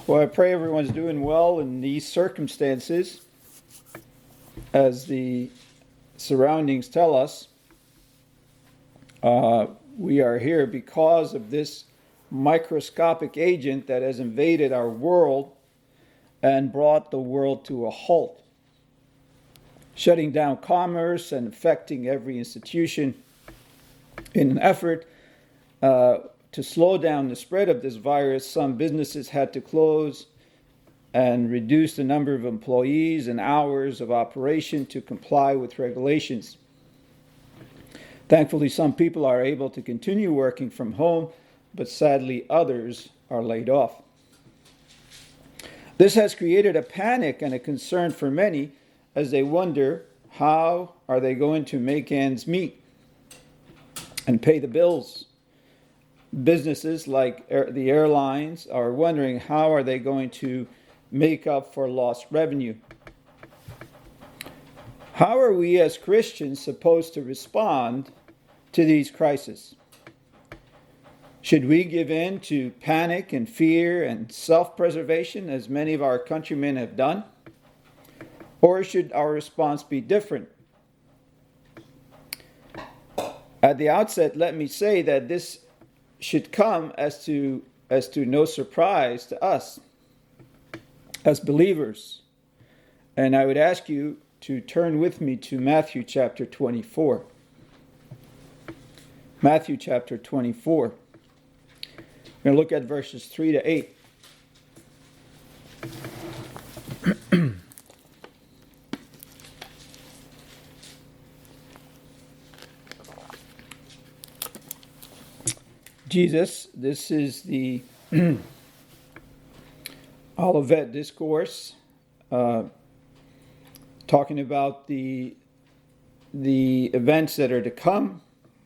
Well, I pray everyone's doing well in these circumstances, as the surroundings tell us. We are here because of this microscopic agent that has invaded our world and brought the world to a halt, shutting down commerce and affecting every institution in an effort to slow down the spread of this virus. Some businesses had to close and reduce the number of employees and hours of operation to comply with regulations. Thankfully, some people are able to continue working from home, but sadly others are laid off. This has created a panic and a concern for many as they wonder, how are they going to make ends meet and pay the bills? Businesses like the airlines are wondering, how are they going to make up for lost revenue? How are we as Christians supposed to respond to these crises? Should we give in to panic and fear and self-preservation as many of our countrymen have done? Or should our response be different? At the outset, let me say that this should come as to no surprise to us as believers. And I would ask you to turn with me to Matthew chapter 24. Matthew chapter 24. We're going to look at verses 3 to 8. Jesus, this is the Olivet Discourse, talking about the events that are to come.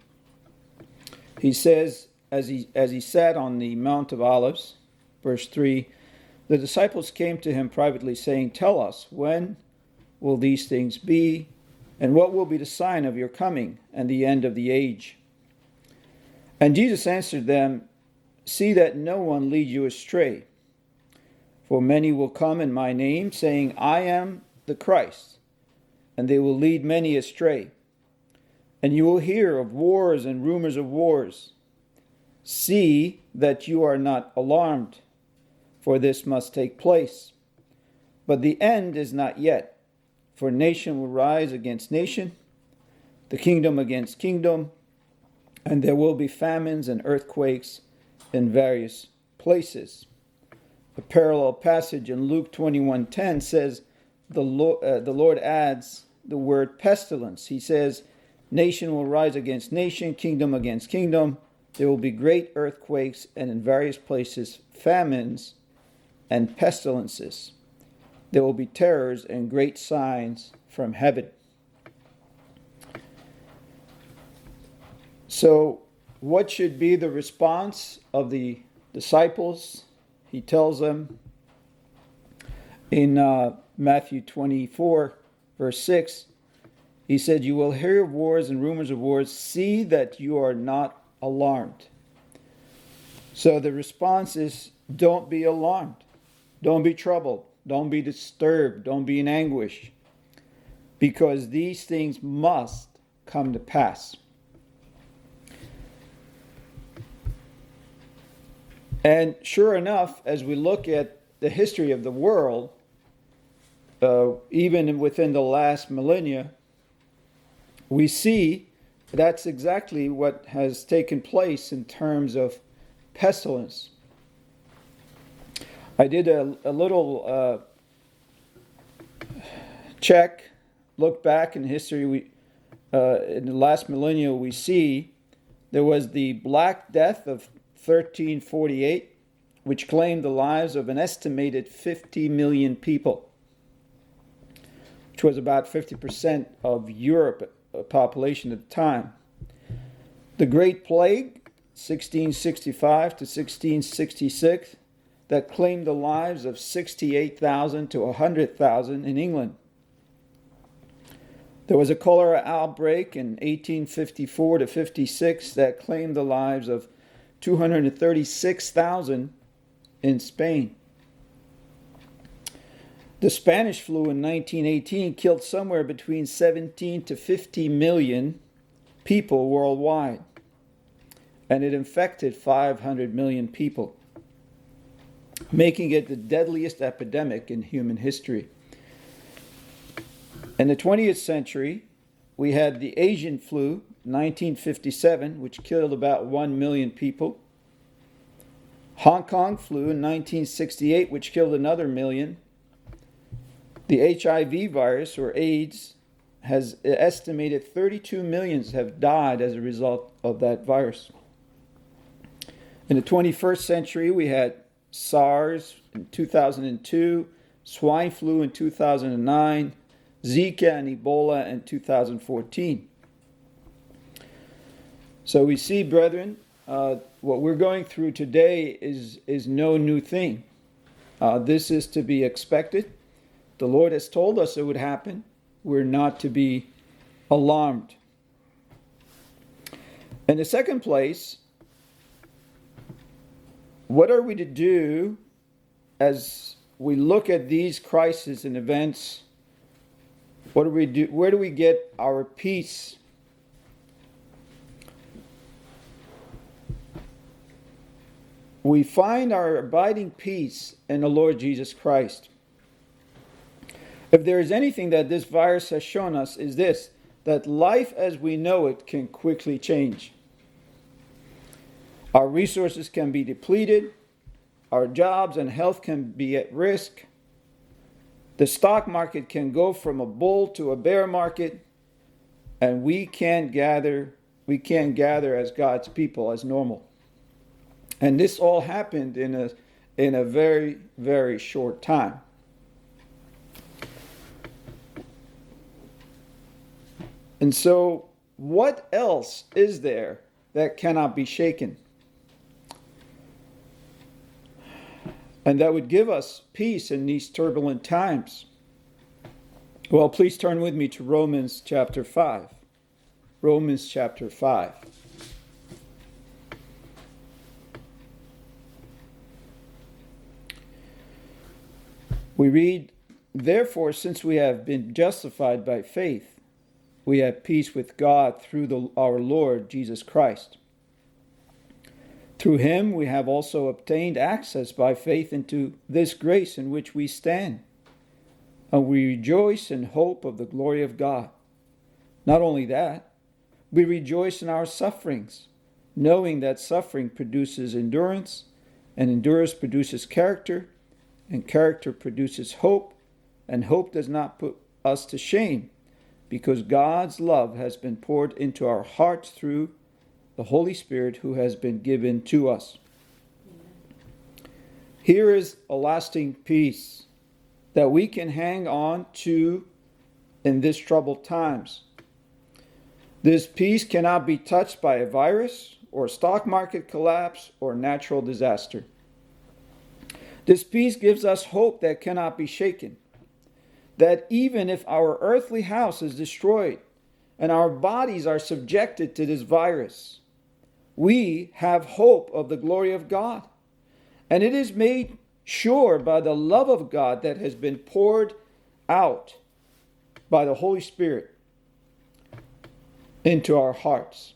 He says, as he sat on the Mount of Olives, verse 3, the disciples came to him privately, saying, "Tell us, when will these things be, and what will be the sign of your coming and the end of the age?" And Jesus answered them, "See that no one lead you astray. For many will come in my name, saying, 'I am the Christ,' and they will lead many astray. And you will hear of wars and rumors of wars. See that you are not alarmed, for this must take place. But the end is not yet, for nation will rise against nation, the kingdom against kingdom, and there will be famines and earthquakes in various places." A parallel passage in Luke 21:10 says, the Lord adds the word pestilence. He says, "Nation will rise against nation, kingdom against kingdom. There will be great earthquakes, and in various places famines and pestilences. There will be terrors and great signs from heaven." So, what should be the response of the disciples? He tells them in Matthew 24, verse 6, he said, "You will hear of wars and rumors of wars. See that you are not alarmed." So the response is, don't be alarmed. Don't be troubled. Don't be disturbed. Don't be in anguish. Because these things must come to pass. And sure enough, as we look at the history of the world, even within the last millennia, we see that's exactly what has taken place in terms of pestilence. I did a little look back in history. In the last millennia, we see there was the Black Death of 1348, which claimed the lives of an estimated 50 million people, which was about 50% of Europe population at the time. The Great Plague, 1665 to 1666, that claimed the lives of 68,000 to 100,000 in England. There was a cholera outbreak in 1854 to 56 that claimed the lives of 236,000 in Spain. The Spanish flu in 1918 killed somewhere between 17 to 50 million people worldwide, and it infected 500 million people, making it the deadliest epidemic in human history. In the 20th century, we had the Asian flu, 1957, which killed about 1 million people. Hong Kong flu in 1968, which killed another million. The HIV virus, or AIDS, has estimated 32 million have died as a result of that virus. In the 21st century, we had SARS in 2002, swine flu in 2009, Zika and Ebola in 2014. So we see, brethren, what we're going through today is no new thing. This is to be expected. The Lord has told us it would happen. We're not to be alarmed. In the second place, what are we to do as we look at these crises and events? What do we do? Where do we get our peace? We find our abiding peace in the Lord Jesus Christ. If there is anything that this virus has shown us, is this, that life as we know it can quickly change. Our resources can be depleted. Our jobs and health can be at risk. The stock market can go from a bull to a bear market, and we can't gather as God's people as normal. And this all happened in a very, very short time. And so, what else is there that cannot be shaken? And that would give us peace in these turbulent times. Well, please turn with me to Romans chapter 5. Romans chapter 5. We read, "Therefore, since we have been justified by faith, we have peace with God through our Lord Jesus Christ. Through him we have also obtained access by faith into this grace in which we stand. And we rejoice in hope of the glory of God. Not only that, we rejoice in our sufferings, knowing that suffering produces endurance, and endurance produces character, and character produces hope, and hope does not put us to shame, because God's love has been poured into our hearts through the Holy Spirit who has been given to us." Here is a lasting peace that we can hang on to in these troubled times. This peace cannot be touched by a virus or stock market collapse or natural disaster. This peace gives us hope that cannot be shaken. That even if our earthly house is destroyed and our bodies are subjected to this virus, we have hope of the glory of God. And it is made sure by the love of God that has been poured out by the Holy Spirit into our hearts.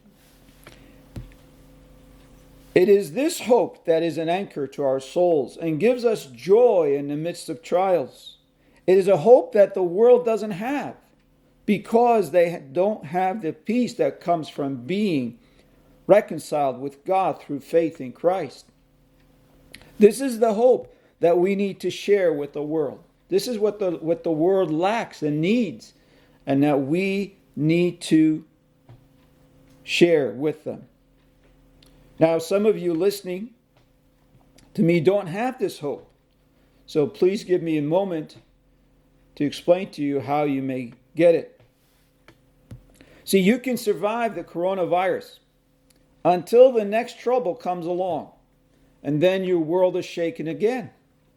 It is this hope that is an anchor to our souls and gives us joy in the midst of trials. It is a hope that the world doesn't have because they don't have the peace that comes from being reconciled with God through faith in Christ. This is the hope that we need to share with the world. This is what the world lacks and needs, and that we need to share with them. Now, some of you listening to me don't have this hope. So please give me a moment to explain to you how you may get it. See, you can survive the coronavirus until the next trouble comes along, and then your world is shaken again.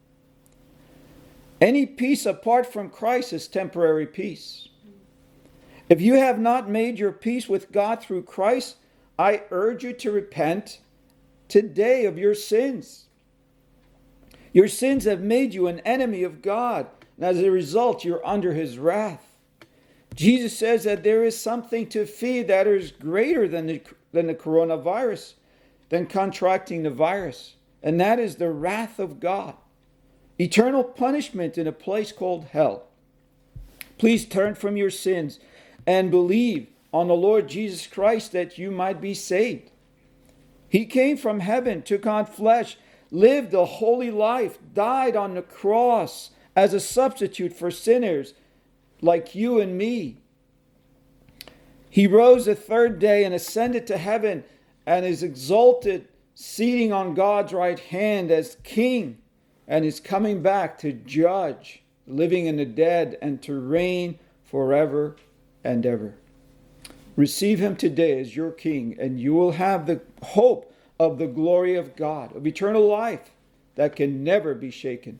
Any peace apart from Christ is temporary peace. If you have not made your peace with God through Christ, I urge you to repent today of your sins. Your sins have made you an enemy of God, and as a result, you're under his wrath. Jesus says that there is something to fear that is greater than the coronavirus, than contracting the virus, and that is the wrath of God. Eternal punishment in a place called hell. Please turn from your sins and believe on the Lord Jesus Christ that you might be saved. He came from heaven, took on flesh, lived a holy life, died on the cross as a substitute for sinners like you and me. He rose the third day and ascended to heaven and is exalted, seating on God's right hand as king, and is coming back to judge the living and the dead and to reign forever and ever. Receive him today as your king, and you will have the hope of the glory of God, of eternal life that can never be shaken.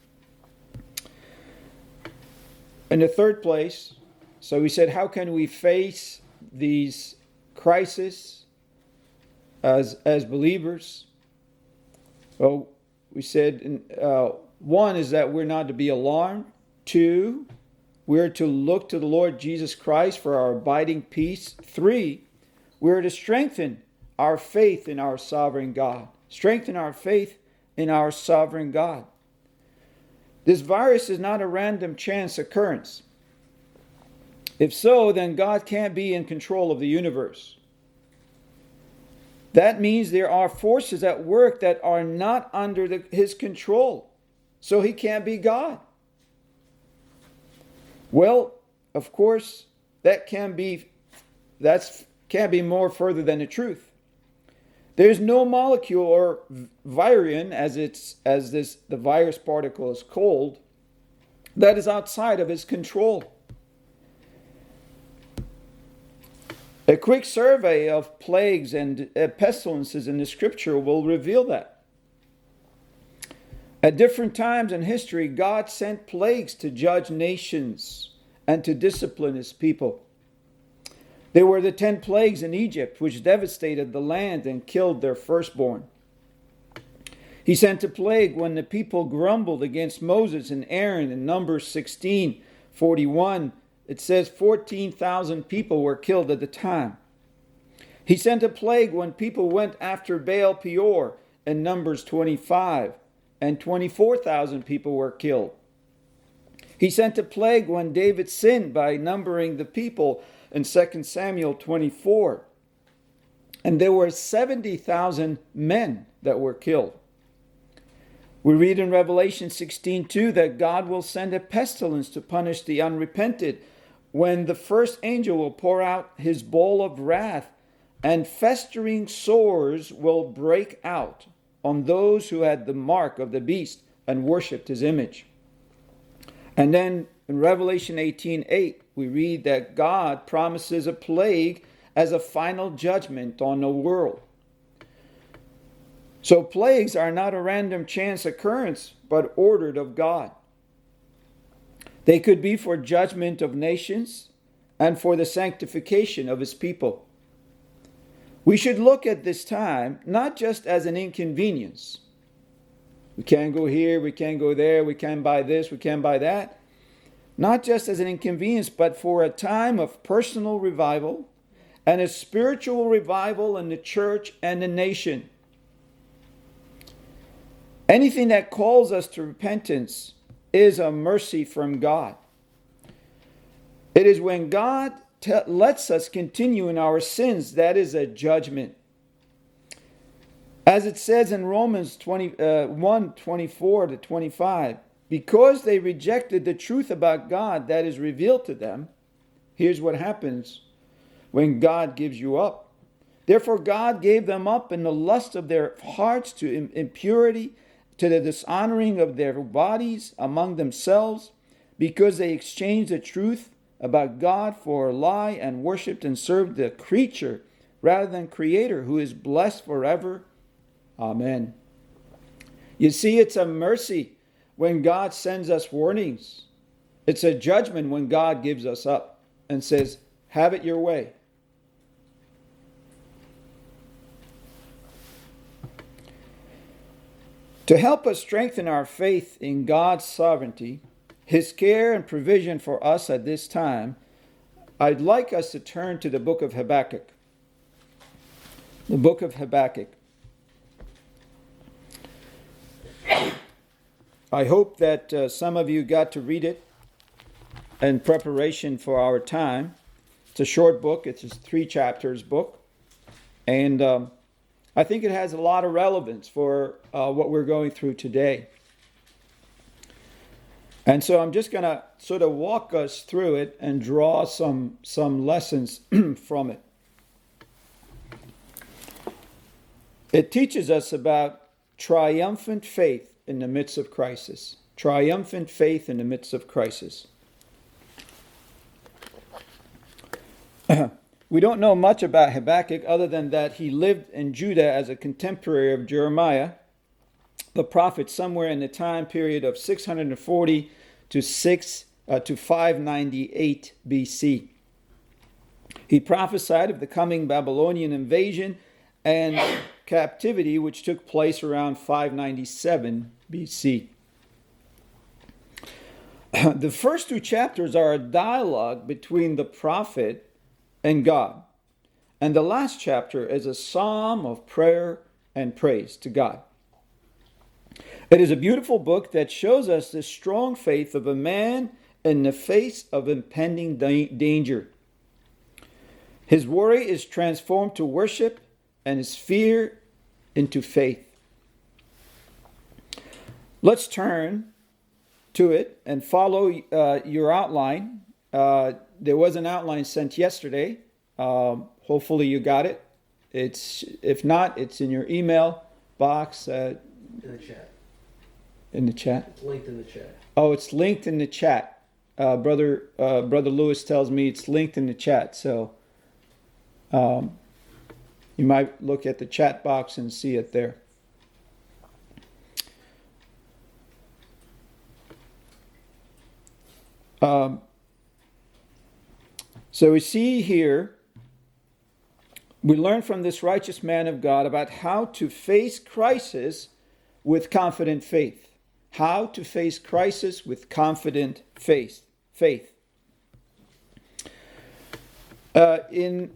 In the third place, so we said, how can we face these crises as believers? Well, we said one is that we're not to be alarmed. Two, we're to look to the Lord Jesus Christ for our abiding peace. Three, we're to strengthen our faith in our sovereign God. Strengthen our faith in our sovereign God. This virus is not a random chance occurrence. If so, then God can't be in control of the universe. That means there are forces at work that are not under his control. So he can't be God. Well, of course, that can't be more further than the truth. There's no molecule or virion, the virus particle is called, that is outside of his control. A quick survey of plagues and pestilences in the scripture will reveal that. At different times in history, God sent plagues to judge nations and to discipline his people. There were the 10 plagues in Egypt, which devastated the land and killed their firstborn. He sent a plague when the people grumbled against Moses and Aaron in Numbers 16:41. It says 14,000 people were killed at the time. He sent a plague when people went after Baal Peor in Numbers 25, and 24,000 people were killed. He sent a plague when David sinned by numbering the people in 2 Samuel 24. And there were 70,000 men that were killed. We read in Revelation 16:2 that God will send a pestilence to punish the unrepented when the first angel will pour out his bowl of wrath, and festering sores will break out on those who had the mark of the beast and worshipped his image. And then in Revelation 18:8, we read that God promises a plague as a final judgment on the world. So plagues are not a random chance occurrence, but ordered of God. They could be for judgment of nations and for the sanctification of his people. We should look at this time not just as an inconvenience. We can't go here, we can't go there, we can't buy this, we can't buy that. Not just as an inconvenience, but for a time of personal revival and a spiritual revival in the church and the nation. Anything that calls us to repentance is a mercy from God. It is when God lets us continue in our sins that is a judgment. As it says in Romans 1:24-25, because they rejected the truth about God that is revealed to them, here's what happens when God gives you up. Therefore God gave them up in the lust of their hearts to impurity, to the dishonoring of their bodies among themselves, because they exchanged the truth about God for a lie and worshipped and served the creature rather than Creator, who is blessed forever. Amen. You see, it's a mercy when God sends us warnings. It's a judgment when God gives us up and says, have it your way. To help us strengthen our faith in God's sovereignty, His care and provision for us at this time, I'd like us to turn to the book of Habakkuk. The book of Habakkuk. I hope that some of you got to read it in preparation for our time. It's a short book. It's a 3 chapters book. And I think it has a lot of relevance for what we're going through today. And so I'm just going to sort of walk us through it and draw some lessons from it. It teaches us about triumphant faith in the midst of crisis. Triumphant faith in the midst of crisis. We don't know much about Habakkuk other than that he lived in Judah as a contemporary of Jeremiah, the prophet, somewhere in the time period of 640 to 598 BC. He prophesied of the coming Babylonian invasion and captivity, which took place around 597 BC. The first 2 chapters are a dialogue between the prophet and God. And the last chapter is a psalm of prayer and praise to God. It is a beautiful book that shows us the strong faith of a man in the face of impending danger. His worry is transformed to worship and his fear into faith. Let's turn to it and follow your outline. There was an outline sent yesterday. Hopefully you got it. If not, it's in your email box. In the chat. In the chat? It's linked in the chat. Oh, it's linked in the chat. Brother Lewis tells me it's linked in the chat. So you might look at the chat box and see it there. So we see here, we learn from this righteous man of God about how to face crisis with confident faith. How to face crisis with confident faith. In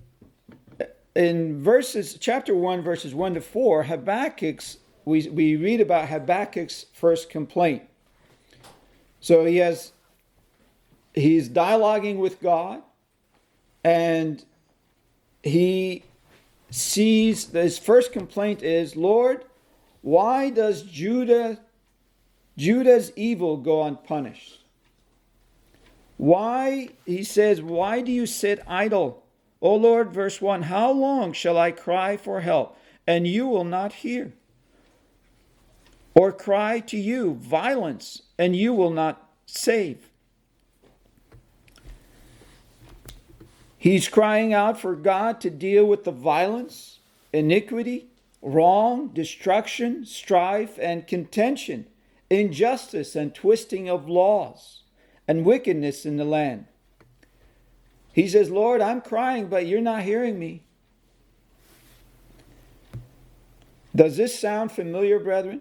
chapter 1, verses 1 to 4, we read about Habakkuk's first complaint. So he's dialoguing with God, and he sees his first complaint is, Lord, why does Judah's evil go unpunished? Why, he says, why do you sit idle? O Lord, verse 1, how long shall I cry for help, and you will not hear? Or cry to you violence, and you will not save? He's crying out for God to deal with the violence, iniquity, wrong, destruction, strife, and contention, injustice and twisting of laws, and wickedness in the land. He says, Lord, I'm crying, but you're not hearing me. Does this sound familiar, brethren?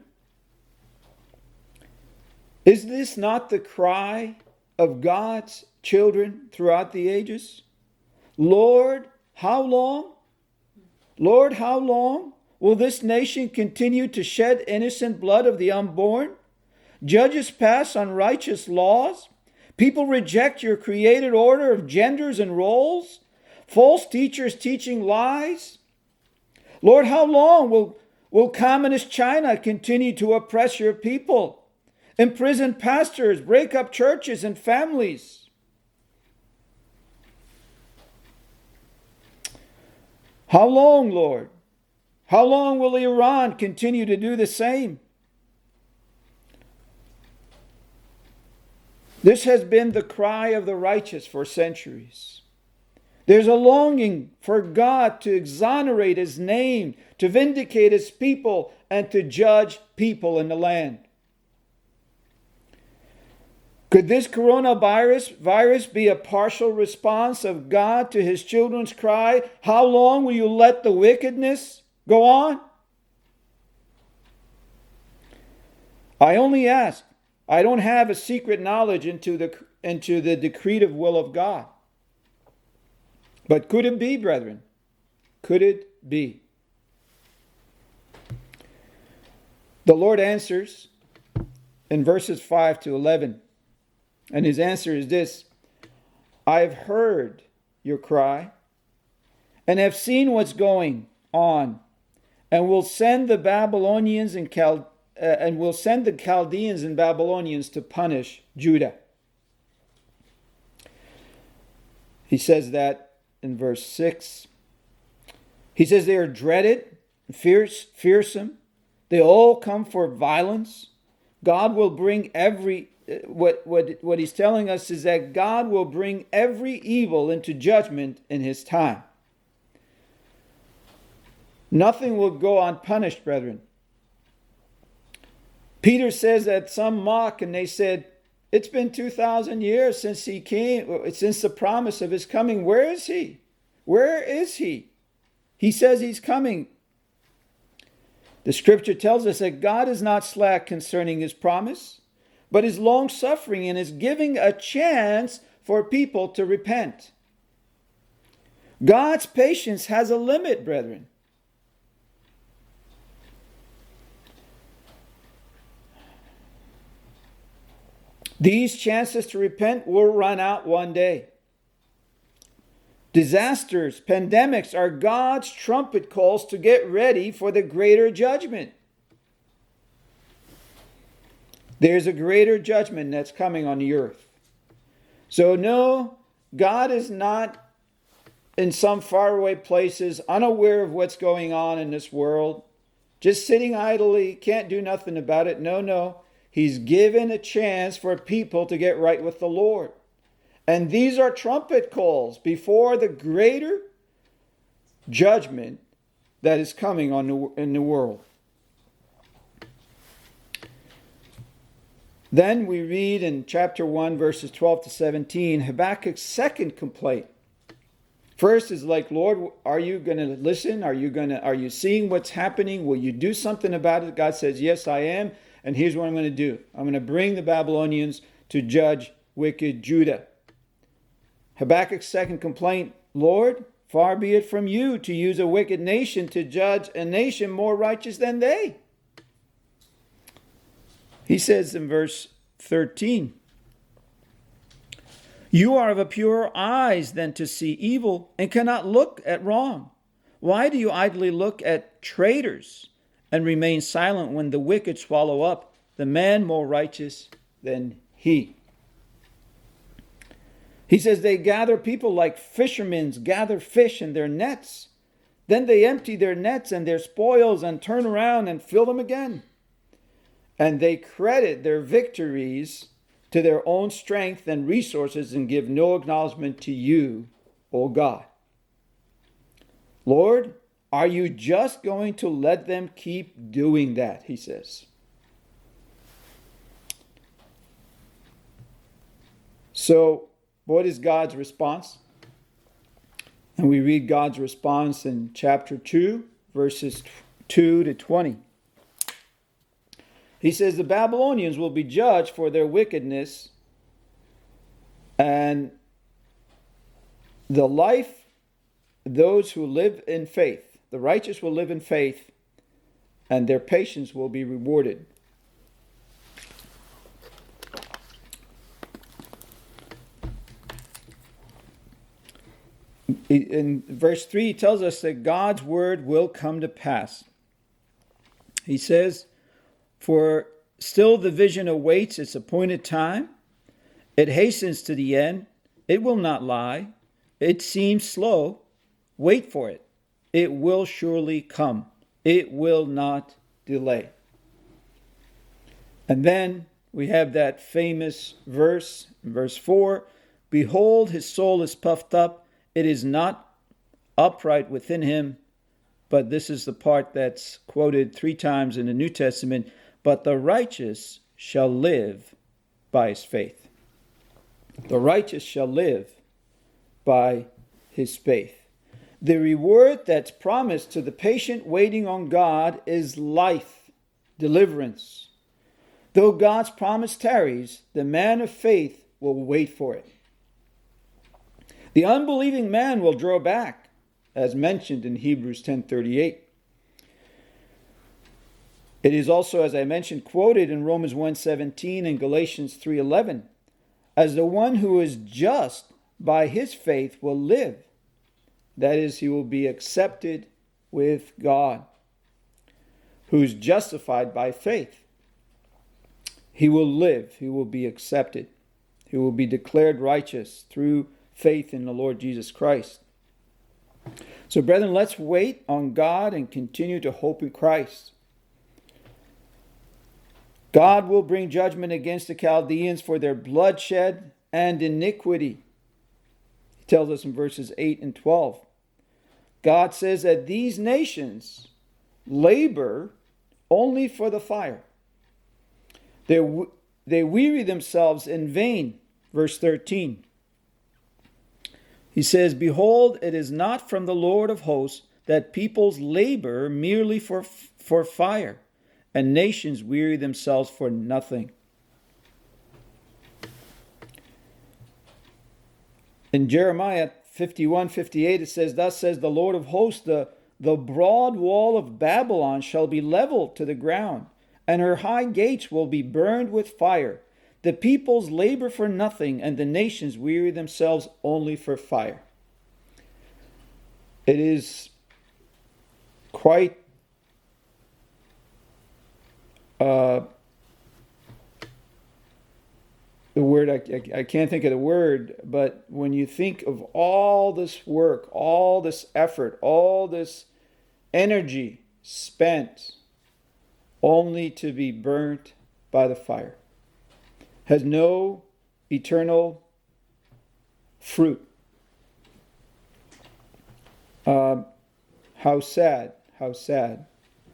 Is this not the cry of God's children throughout the ages? Lord, how long? Lord, how long will this nation continue to shed innocent blood of the unborn? Judges pass unrighteous laws. People reject your created order of genders and roles. False teachers teaching lies. Lord, how long will communist China continue to oppress your people? Imprison pastors, break up churches and families. How long, Lord? How long will Iran continue to do the same? This has been the cry of the righteous for centuries. There's a longing for God to exonerate His name, to vindicate His people, and to judge people in the land. Could this coronavirus be a partial response of God to His children's cry, how long will you let the wickedness go on? I only ask. I don't have a secret knowledge into the decretive will of God. But could it be, brethren? Could it be? The Lord answers in verses 5 to 11. And his answer is this: I have heard your cry and have seen what's going on, and will send the Babylonians and will send the Chaldeans and Babylonians to punish Judah. He says that in verse 6. He says they are dreaded, fearsome. They all come for violence. God will bring what he's telling us is that God will bring every evil into judgment in his time. Nothing will go unpunished, brethren. Peter says that some mock, and they said, it's been 2,000 years since he came, since the promise of his coming. Where is he? Where is he? He says he's coming. The scripture tells us that God is not slack concerning his promise, but is long-suffering and is giving a chance for people to repent. God's patience has a limit, brethren. These chances to repent will run out one day. Disasters, pandemics are God's trumpet calls to get ready for the greater judgment. There's a greater judgment that's coming on the earth. So no, God is not in some faraway places, unaware of what's going on in this world, just sitting idly, can't do nothing about it. No. He's given a chance for people to get right with the Lord. And these are trumpet calls before the greater judgment that is coming in the world. Then we read in chapter 1, verses 12 to 17, Habakkuk's second complaint. First is like, Lord, are you going to listen? Are you seeing what's happening? Will you do something about it? God says, yes, I am. And here's what I'm going to do. I'm going to bring the Babylonians to judge wicked Judah. Habakkuk's second complaint, Lord, far be it from you to use a wicked nation to judge a nation more righteous than they. He says in verse 13, you are of a purer eyes than to see evil and cannot look at wrong. Why do you idly look at traitors and remain silent when the wicked swallow up the man more righteous than he? He says they gather people like fishermen gather fish in their nets. Then they empty their nets and their spoils and turn around and fill them again. And they credit their victories to their own strength and resources and give no acknowledgement to you, O God. Lord, are you just going to let them keep doing that? He says. So, what is God's response? And we read God's response in chapter 2, verses 2 to 20. He says, the Babylonians will be judged for their wickedness, and the life, those who live in faith, the righteous will live in faith, and their patience will be rewarded. In verse 3, he tells us that God's word will come to pass. He says, for still the vision awaits its appointed time. It hastens to the end. It will not lie. It seems slow. Wait for it. It will surely come. It will not delay. And then we have that famous verse, verse 4. Behold, his soul is puffed up. It is not upright within him. But this is the part that's quoted 3 times in the New Testament. But the righteous shall live by his faith. The righteous shall live by his faith. The reward that's promised to the patient waiting on God is life, deliverance. Though God's promise tarries, the man of faith will wait for it. The unbelieving man will draw back, as mentioned in Hebrews 10:38. It is also, as I mentioned, quoted in Romans 1:17 and Galatians 3:11, as the one who is just by his faith will live. That is, he will be accepted with God. Who's justified by faith. He will live. He will be accepted. He will be declared righteous through faith in the Lord Jesus Christ. So, brethren, let's wait on God and continue to hope in Christ. God will bring judgment against the Chaldeans for their bloodshed and iniquity. He tells us in verses 8 and 12. God says that these nations labor only for the fire. They weary themselves in vain. Verse 13. He says, behold, it is not from the Lord of hosts that peoples labor merely for fire, and nations weary themselves for nothing. In Jeremiah 51:58, it says, thus says the Lord of hosts, the broad wall of Babylon shall be leveled to the ground, and her high gates will be burned with fire. The peoples labor for nothing, and the nations weary themselves only for fire. It is quite the word, I can't think of the word, but when you think of all this work, all this effort, all this energy spent only to be burnt by the fire, has no eternal fruit. How sad, how sad.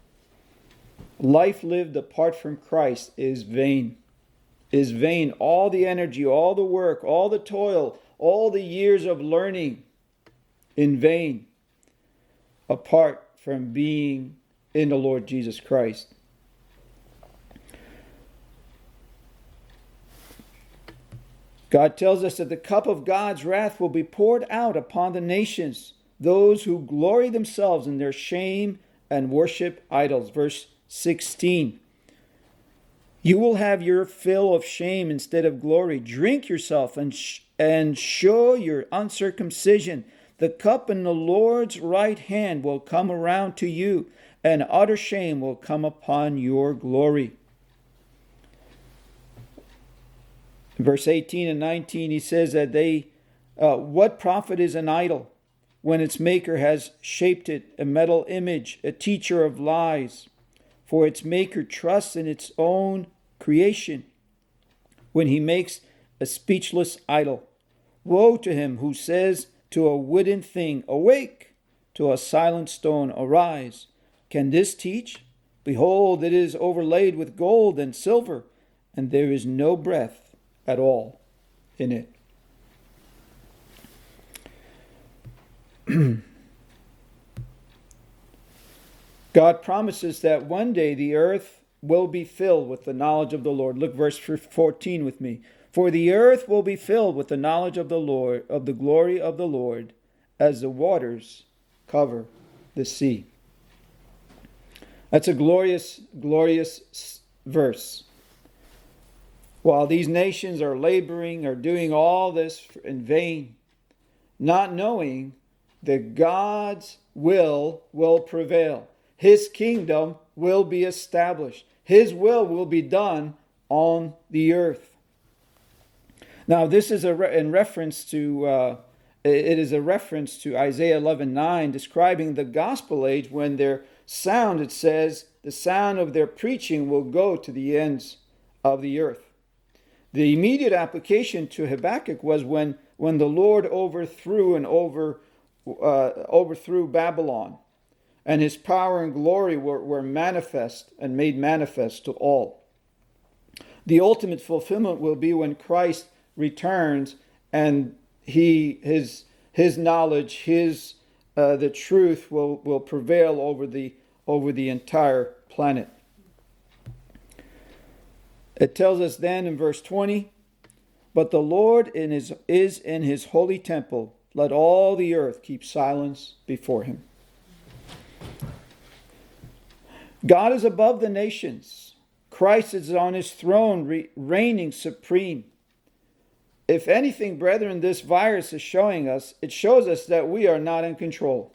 Life lived apart from Christ is vain. Is vain. All the energy, all the work, all the toil, all the years of learning in vain, apart from being in the Lord Jesus Christ. God tells us that the cup of God's wrath will be poured out upon the nations, those who glory themselves in their shame and worship idols. Verse 16. You will have your fill of shame instead of glory. Drink yourself and show your uncircumcision. The cup in the Lord's right hand will come around to you, and utter shame will come upon your glory. In verse 18 and 19, he says that what profit is an idol when its maker has shaped it, a metal image, a teacher of lies? For its maker trusts in its own creation when he makes a speechless idol. Woe to him who says to a wooden thing, awake, to a silent stone, arise. Can this teach? Behold, it is overlaid with gold and silver, and there is no breath at all in it. God promises that one day the earth will be filled with the knowledge of the Lord. Look verse 14 with me. For the earth will be filled with the knowledge of the Lord, of the glory of the Lord, as the waters cover the sea. That's a glorious, glorious verse. While these nations are laboring, are doing all this in vain, not knowing that God's will prevail. His kingdom will be established. His will be done on the earth. Now, this is in reference to it is a reference to Isaiah 11:9, describing the gospel age when their sound, it says, the sound of their preaching will go to the ends of the earth. The immediate application to Habakkuk was when the Lord overthrew Babylon, and his power and glory were manifest and made manifest to all. The ultimate fulfillment will be when Christ returns and his knowledge, the truth will prevail over the entire planet. It tells us then in verse 20, but the Lord is in his holy temple. Let all the earth keep silence before him. God is above the nations. Christ is on his throne, reigning supreme. If anything, brethren, this virus is showing us, it shows us that we are not in control.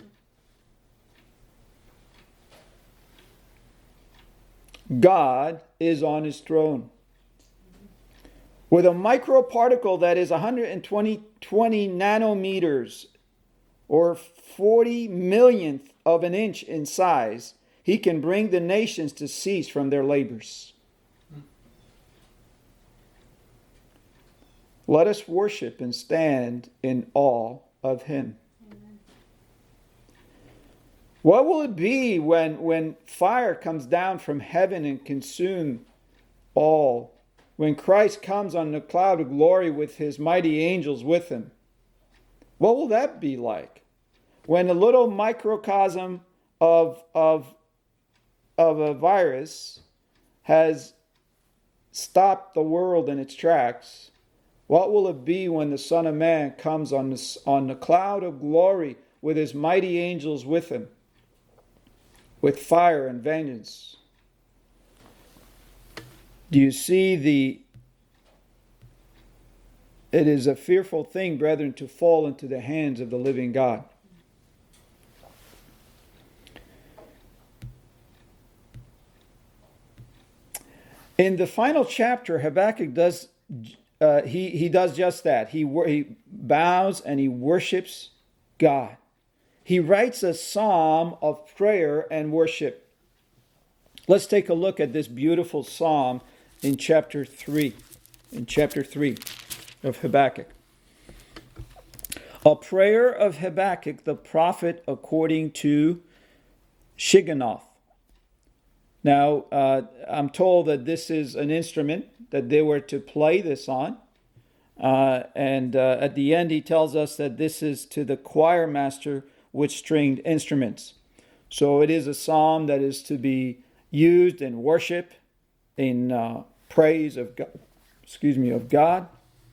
God is on his throne. With a microparticle that is 120 nanometers or 40 millionth of an inch in size, he can bring the nations to cease from their labors. Let us worship and stand in awe of him. Amen. What will it be when fire comes down from heaven and consumes all? When Christ comes on the cloud of glory with his mighty angels with him? What will that be like? When a little microcosm of a virus has stopped the world in its tracks, what will it be when the Son of Man comes on the cloud of glory with his mighty angels with him, with fire and vengeance? Do you see it is a fearful thing, brethren, to fall into the hands of the living God. In the final chapter, Habakkuk does he does just that. He bows and he worships God. He writes a psalm of prayer and worship. Let's take a look at this beautiful psalm in chapter 3. In chapter 3 of Habakkuk. A prayer of Habakkuk the prophet according to Shigionoth. Now, I'm told that this is an instrument that they were to play this on. And at the end, he tells us that this is to the choir master with stringed instruments. So it is a psalm that is to be used in worship, in praise of God. Of God.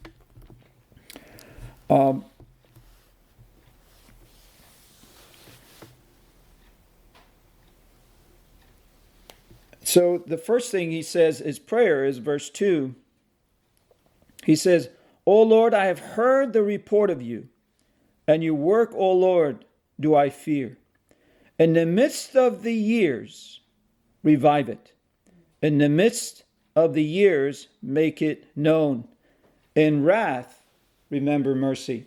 So the first thing he says is prayer is verse 2. He says, O Lord, I have heard the report of you, and your work, O Lord, do I fear. In the midst of the years, revive it. In the midst of the years, make it known. In wrath, remember mercy.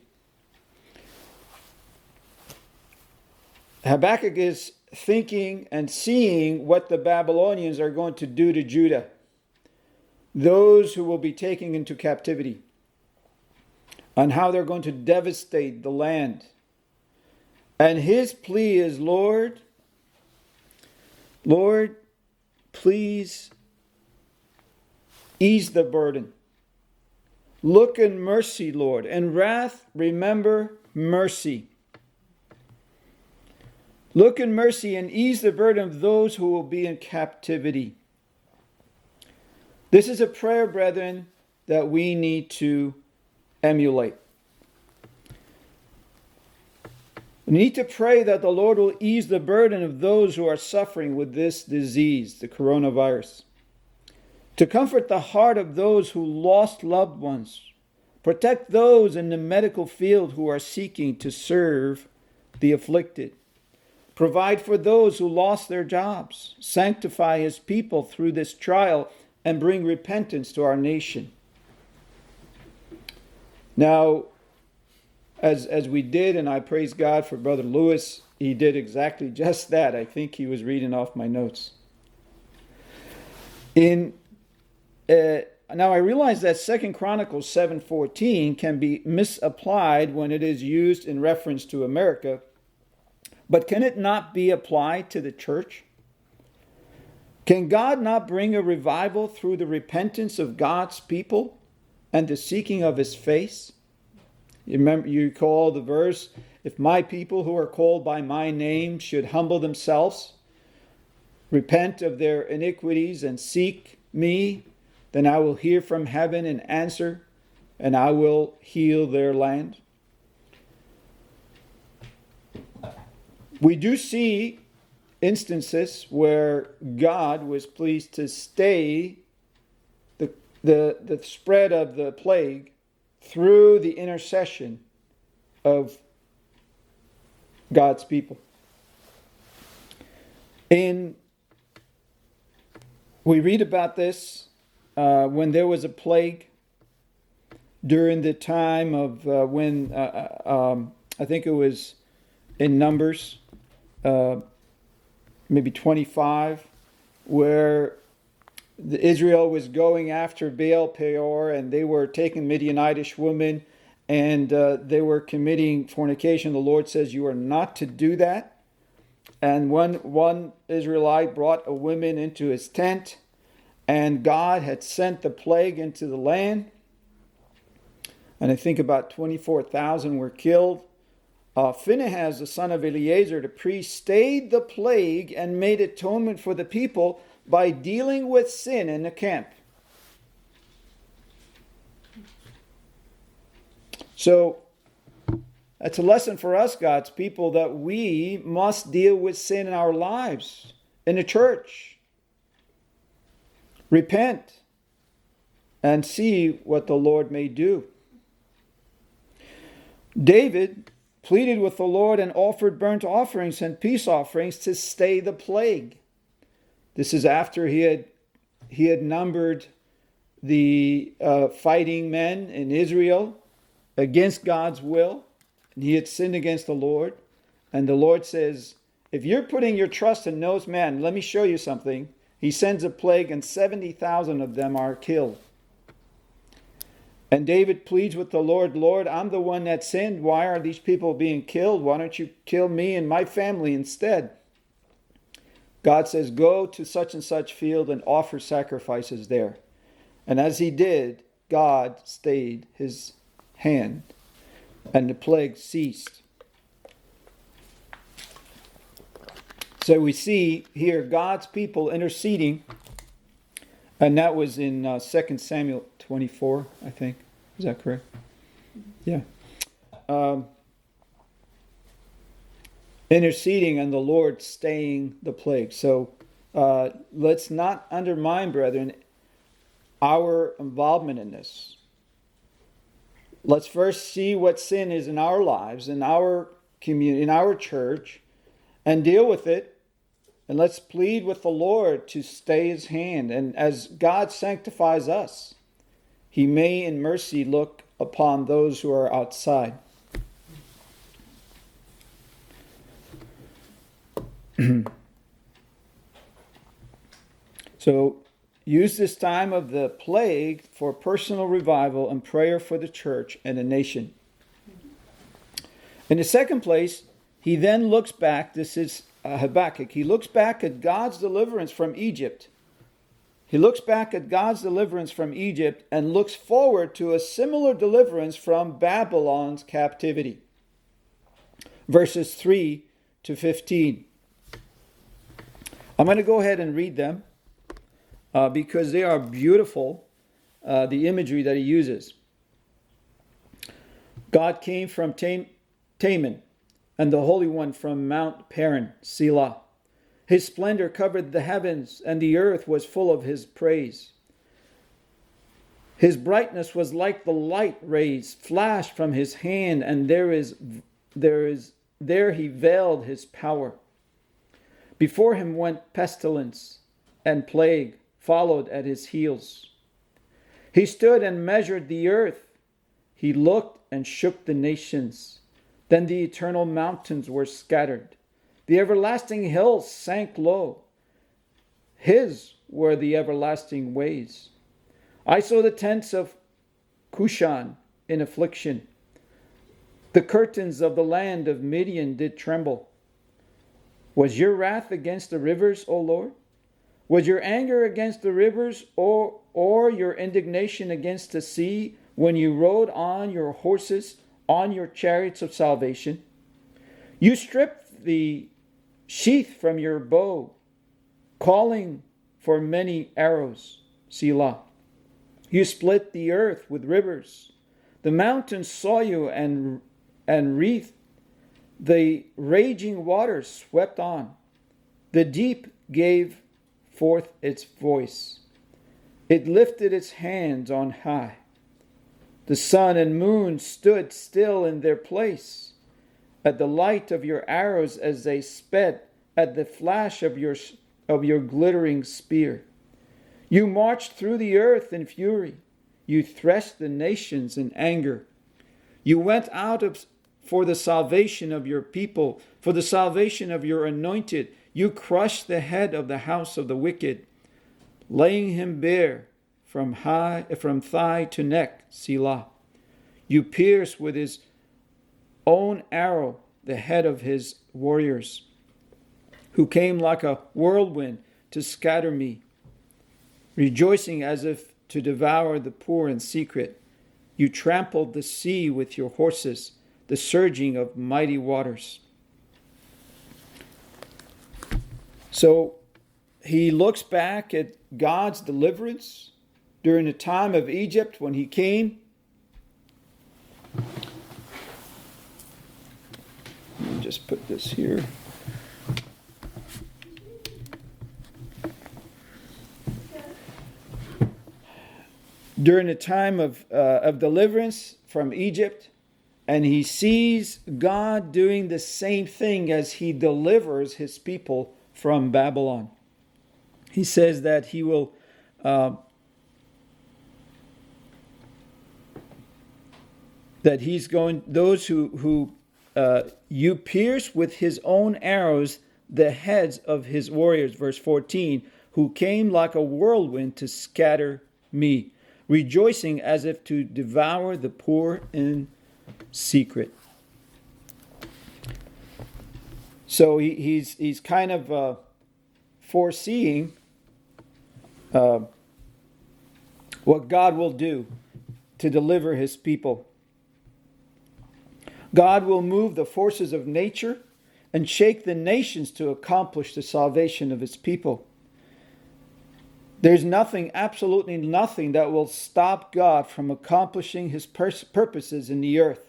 Habakkuk is thinking and seeing what the Babylonians are going to do to Judah, those who will be taken into captivity, and how they're going to devastate the land. And his plea is, Lord, please ease the burden. Look in mercy, Lord. In wrath, remember mercy. Look in mercy and ease the burden of those who will be in captivity. This is a prayer, brethren, that we need to emulate. We need to pray that the Lord will ease the burden of those who are suffering with this disease, the coronavirus. To comfort the heart of those who lost loved ones. Protect those in the medical field who are seeking to serve the afflicted. Provide for those who lost their jobs. Sanctify his people through this trial and bring repentance to our nation. Now, as we did, and I praise God for Brother Lewis, he did exactly just that. I think he was reading off my notes. Now I realize that 2 Chronicles 7:14 can be misapplied when it is used in reference to America. But can it not be applied to the church? Can God not bring a revival through the repentance of God's people and the seeking of his face? You recall the verse, if my people who are called by my name should humble themselves, repent of their iniquities and seek me, Then I will hear from heaven and answer, and I will heal their land. We do see instances where God was pleased to stay the spread of the plague through the intercession of God's people. We read about this when there was a plague during the time of when I think it was in Numbers, maybe 25, where Israel was going after Baal Peor, and they were taking Midianitish women, and they were committing fornication. The Lord says, you are not to do that. And one Israelite brought a woman into his tent, and God had sent the plague into the land. And I think about 24,000 were killed. Phinehas, the son of Eleazar, the priest, stayed the plague and made atonement for the people by dealing with sin in the camp. So that's a lesson for us, God's people, that we must deal with sin in our lives, in the church. Repent and see what the Lord may do. David pleaded with the Lord and offered burnt offerings and peace offerings to stay the plague. This is after he had numbered the fighting men in Israel against God's will, and he had sinned against the Lord. And the Lord says, if you're putting your trust in those men, let me show you something. He sends a plague, and 70,000 of them are killed. And David pleads with the Lord, Lord, I'm the one that sinned. Why are these people being killed? Why don't you kill me and my family instead? God says, go to such and such field and offer sacrifices there. And as he did, God stayed his hand, and the plague ceased. So we see here God's people interceding, and that was in 2 Samuel 24, I think. Is that correct? Yeah. Interceding and the Lord staying the plague. So let's not undermine, brethren, our involvement in this. Let's first see what sin is in our lives, in our community, in our church, and deal with it. And let's plead with the Lord to stay his hand. And as God sanctifies us, he may in mercy look upon those who are outside. So use this time of the plague for personal revival and prayer for the church and the nation. In the second place, he then looks back. This is Habakkuk. He looks back at God's deliverance from Egypt. He looks back at God's deliverance from Egypt and looks forward to a similar deliverance from Babylon's captivity. Verses 3 to 15. I'm going to go ahead and read them because they are beautiful, the imagery that he uses. God came from Teman, and the Holy One from Mount Paran, Selah. His splendor covered the heavens, and the earth was full of his praise. His brightness was like the light rays flashed from his hand, and there he veiled his power. Before him went pestilence, and plague followed at his heels. He stood and measured the earth. He looked and shook the nations. Then the eternal mountains were scattered. The everlasting hills sank low. His were the everlasting ways. I saw the tents of Cushan in affliction. The curtains of the land of Midian did tremble. Was your wrath against the rivers, O Lord? Was your anger against the rivers, or your indignation against the sea, when you rode on your horses, on your chariots of salvation? You stripped the sheath from your bow, calling for many arrows, Selah. You split the earth with rivers. The mountains saw you and wreathed. The raging waters swept on. The deep gave forth its voice. It lifted its hands on high. The sun and moon stood still in their place at the light of your arrows as they sped, at the flash of your glittering spear. You marched through the earth in fury. You threshed the nations in anger. You went out for the salvation of your people, for the salvation of your anointed. You crushed the head of the house of the wicked, laying him bare from thigh to neck, Selah. You pierced with his own arrow the head of his warriors, who came like a whirlwind to scatter me, rejoicing as if to devour the poor in secret. You trampled the sea with your horses, the surging of mighty waters. So he looks back at God's deliverance during the time of Egypt when he came. Let me just put this here. During the time of deliverance from Egypt, and he sees God doing the same thing as he delivers his people from Babylon. He says that he will that he's going, those who you pierce with his own arrows the heads of his warriors, verse 14, who came like a whirlwind to scatter me, rejoicing as if to devour the poor in secret. So he's kind of foreseeing what God will do to deliver his people. God will move the forces of nature and shake the nations to accomplish the salvation of his people. There's nothing, absolutely nothing, that will stop God from accomplishing his purposes in the earth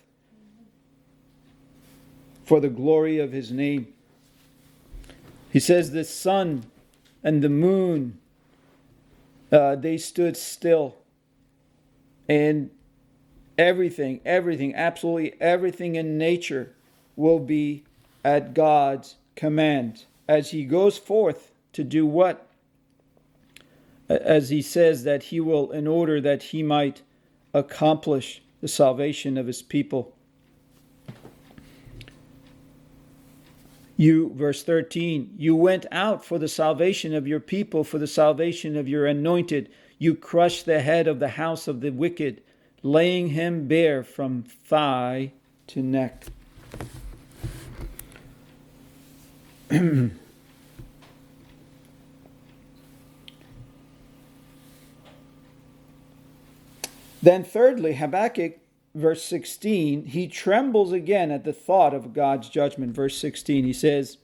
for the glory of his name. He says the sun and the moon, they stood still. And everything, absolutely everything in nature will be at God's command as he goes forth to do what? As he says that he will, in order that he might accomplish the salvation of his people. You, verse 13, you went out for the salvation of your people, for the salvation of your anointed. You crushed the head of the house of the wicked, laying him bare from thigh to neck. Then thirdly, Habakkuk, verse 16, he trembles again at the thought of God's judgment. Verse 16, he says,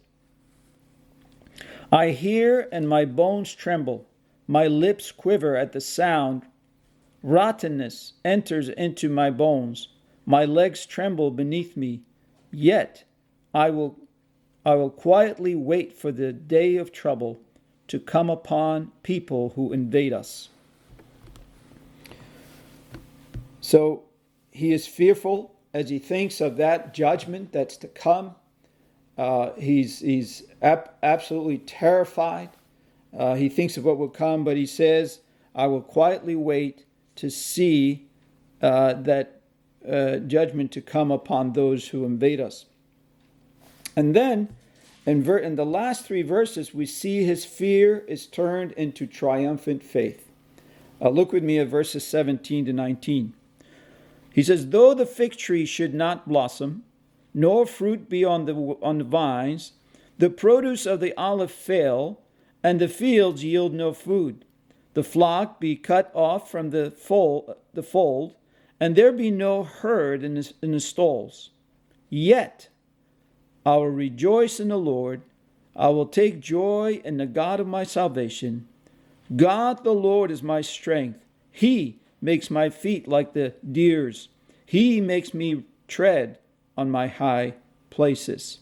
I hear and my bones tremble. My lips quiver at the sound. Rottenness enters into my bones. My legs tremble beneath me. Yet I will quietly wait for the day of trouble to come upon people who invade us. So he is fearful as he thinks of that judgment that's to come. He's absolutely terrified. He thinks of what will come, but he says, I will quietly wait to see that judgment to come upon those who invade us. And then, in the last three verses, we see his fear is turned into triumphant faith. Look with me at verses 17 to 19. He says, though the fig tree should not blossom, nor fruit be on the vines, the produce of the olive fail, and the fields yield no food, the flock be cut off from the fold, and there be no herd in the stalls. Yet I will rejoice in the Lord. I will take joy in the God of my salvation. God the Lord is my strength. He makes my feet like the deer's. He makes me tread on my high places.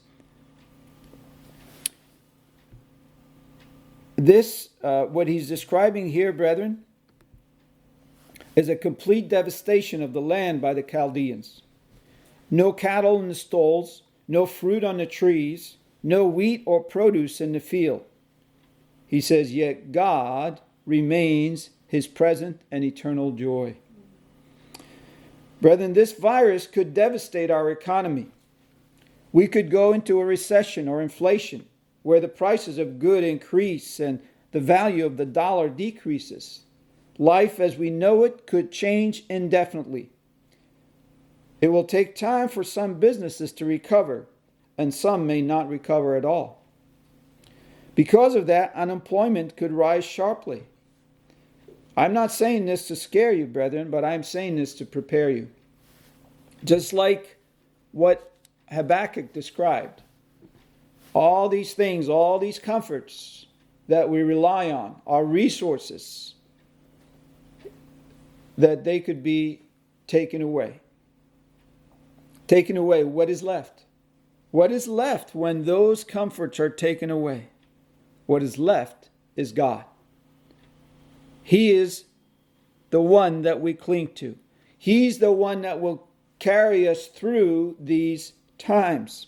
This, what he's describing here, brethren, is a complete devastation of the land by the Chaldeans. No cattle in the stalls, no fruit on the trees, no wheat or produce in the field. He says, yet God remains his present and eternal joy. Brethren, this virus could devastate our economy. We could go into a recession or inflation where the prices of goods increase and the value of the dollar decreases. Life as we know it could change indefinitely. It will take time for some businesses to recover, and some may not recover at all. Because of that, unemployment could rise sharply. I'm not saying this to scare you, brethren, but I'm saying this to prepare you. Just like what Habakkuk described. All these things, all these comforts that we rely on, our resources, that they could be taken away. Taken away, what is left? What is left when those comforts are taken away? What is left is God. He is the one that we cling to. He's the one that will carry us through these times.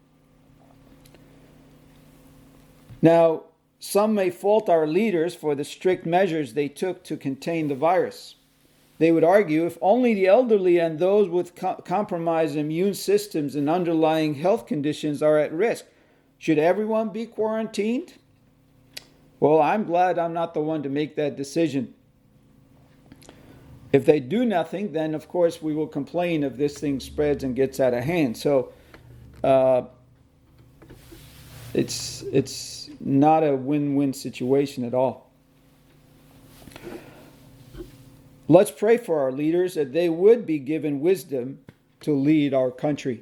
Now, some may fault our leaders for the strict measures they took to contain the virus. They would argue if only the elderly and those with compromised immune systems and underlying health conditions are at risk, should everyone be quarantined? Well, I'm glad I'm not the one to make that decision. If they do nothing, then of course we will complain if this thing spreads and gets out of hand. So it's not a win-win situation at all. Let's pray for our leaders that they would be given wisdom to lead our country.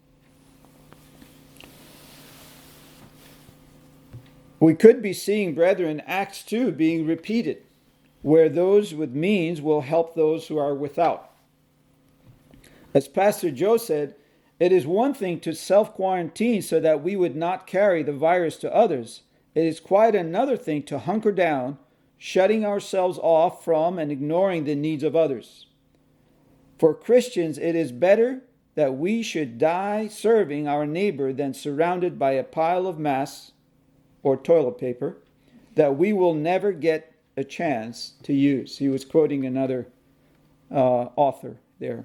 We could be seeing, brethren, Acts 2 being repeated, where those with means will help those who are without. As Pastor Joe said, it is one thing to self-quarantine so that we would not carry the virus to others. It is quite another thing to hunker down, shutting ourselves off from and ignoring the needs of others. For Christians, it is better that we should die serving our neighbor than surrounded by a pile of masks or toilet paper that we will never get a chance to use. He was quoting another author there.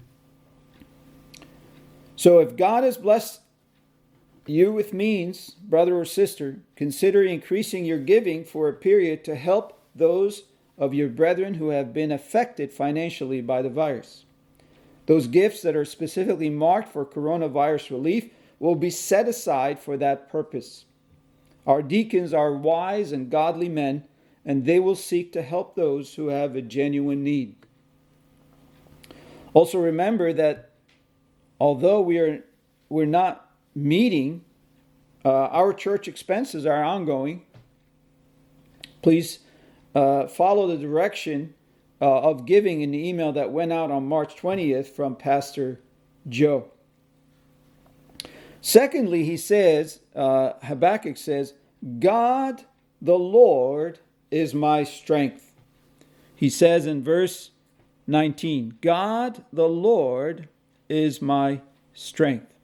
So if God has blessed you with means, brother or sister, consider increasing your giving for a period to help those of your brethren who have been affected financially by the virus. Those gifts that are specifically marked for coronavirus relief will be set aside for that purpose. Our deacons are wise and godly men, and they will seek to help those who have a genuine need. Also remember that although we're not meeting, our church expenses are ongoing. Please follow the direction of giving in the email that went out on March 20th from Pastor Joe. Secondly, he says, Habakkuk says, God the Lord is my strength. He says in verse 19, God the Lord is my strength.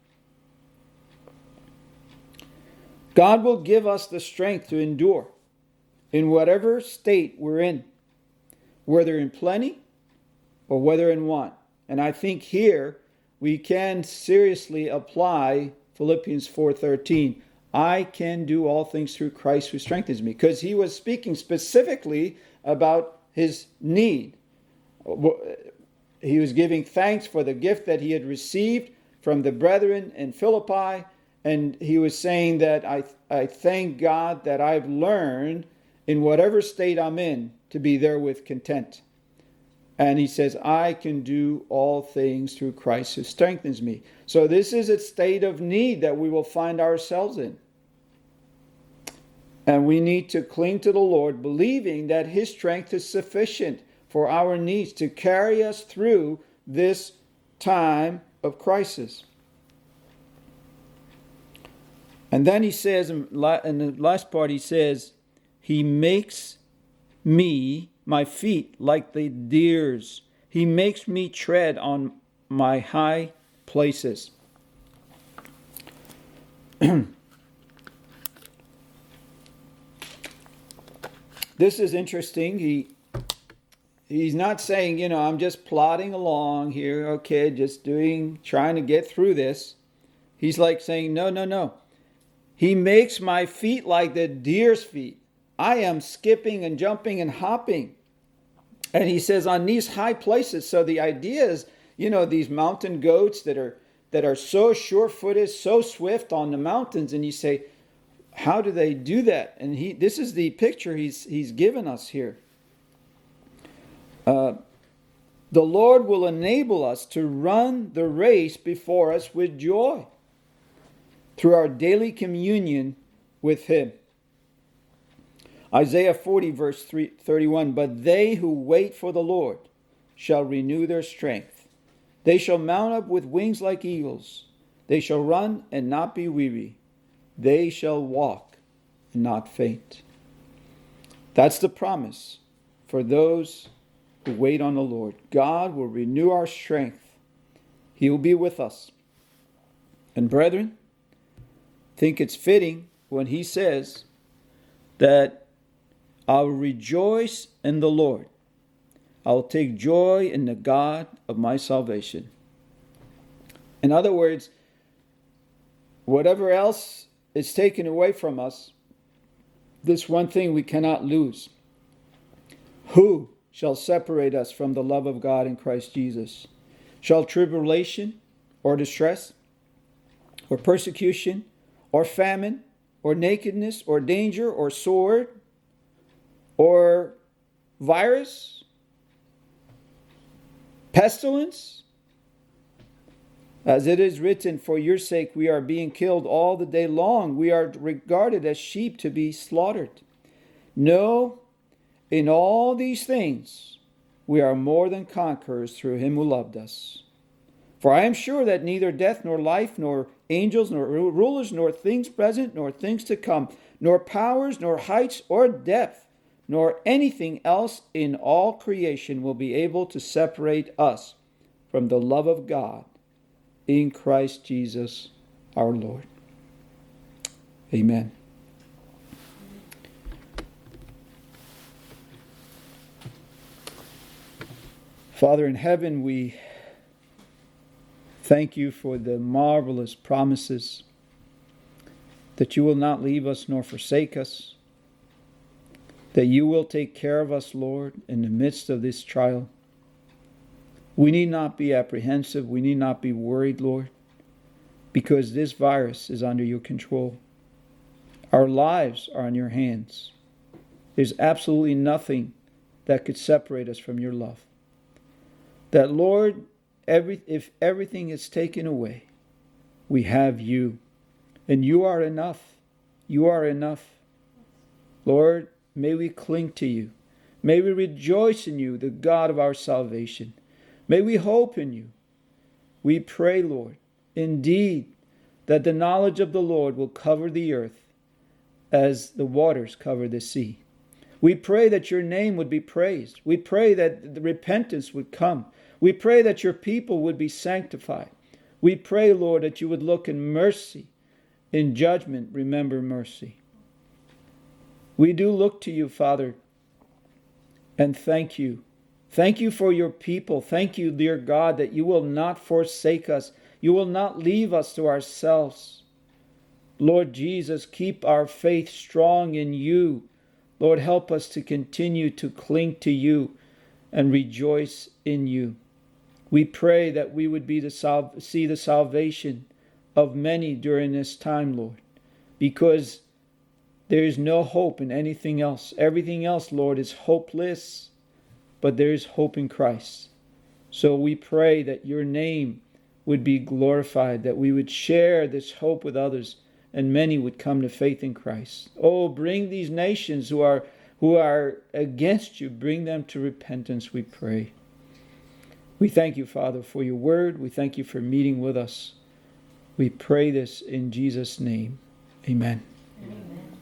God will give us the strength to endure in whatever state we're in, whether in plenty or whether in want. And I think here we can seriously apply Philippians 4:13. I can do all things through Christ who strengthens me. Because he was speaking specifically about his need. He was giving thanks for the gift that he had received from the brethren in Philippi. And he was saying that I thank God that I've learned in whatever state I'm in to be therewith content. And he says, I can do all things through Christ who strengthens me. So this is a state of need that we will find ourselves in. And we need to cling to the Lord, believing that his strength is sufficient for our needs, to carry us through this time of crisis. And then he says, in the last part, he says, He makes me, my feet, like the deer's. He makes me tread on my high places. This is interesting. He's not saying, I'm just plodding along here, okay, just trying to get through this. He's like saying, no. He makes my feet like the deer's feet. I am skipping and jumping and hopping. And he says on these high places. So the idea is, these mountain goats that are so sure-footed, so swift on the mountains. And you say, how do they do that? And this is the picture he's given us here. The Lord will enable us to run the race before us with joy through our daily communion with Him. Isaiah 40 verse 31, but they who wait for the Lord shall renew their strength. They shall mount up with wings like eagles. They shall run and not be weary. They shall walk and not faint. That's the promise for those who wait on the Lord. God will renew our strength. He will be with us. And brethren, I think it's fitting when he says that I will rejoice in the Lord. I will take joy in the God of my salvation. In other words, whatever else is taken away from us, this one thing we cannot lose. Who shall separate us from the love of God in Christ Jesus? Shall tribulation or distress or persecution or famine or nakedness or danger or sword or virus, pestilence? As it is written, for your sake we are being killed all the day long. We are regarded as sheep to be slaughtered. No, in all these things we are more than conquerors through Him who loved us. For I am sure that neither death nor life, nor angels, nor rulers, nor things present, nor things to come, nor powers, nor heights or depth, nor anything else in all creation will be able to separate us from the love of God in Christ Jesus our Lord. Amen. Father in heaven, we thank you for the marvelous promises that you will not leave us nor forsake us, that you will take care of us, Lord, in the midst of this trial. We need not be apprehensive. We need not be worried, Lord, because this virus is under your control. Our lives are in your hands. There's absolutely nothing that could separate us from your love. That, Lord, if everything is taken away, we have you. And you are enough. You are enough. Lord, may we cling to you. May we rejoice in you, the God of our salvation. May we hope in you. We pray, Lord, indeed, that the knowledge of the Lord will cover the earth as the waters cover the sea. We pray that your name would be praised. We pray that the repentance would come. We pray that your people would be sanctified. We pray, Lord, that you would look in mercy. In judgment, remember mercy. We do look to you, Father, and thank you. Thank you for your people. Thank you, dear God, that you will not forsake us. You will not leave us to ourselves. Lord Jesus, keep our faith strong in you. Lord, help us to continue to cling to you and rejoice in you. We pray that we would see the salvation of many during this time, Lord, because there is no hope in anything else. Everything else, Lord, is hopeless, but there is hope in Christ. So we pray that your name would be glorified, that we would share this hope with others, and many would come to faith in Christ. Oh, bring these nations who are who are against you, bring them to repentance, we pray. We thank you, Father, for your word. We thank you for meeting with us. We pray this in Jesus' name. Amen. Amen.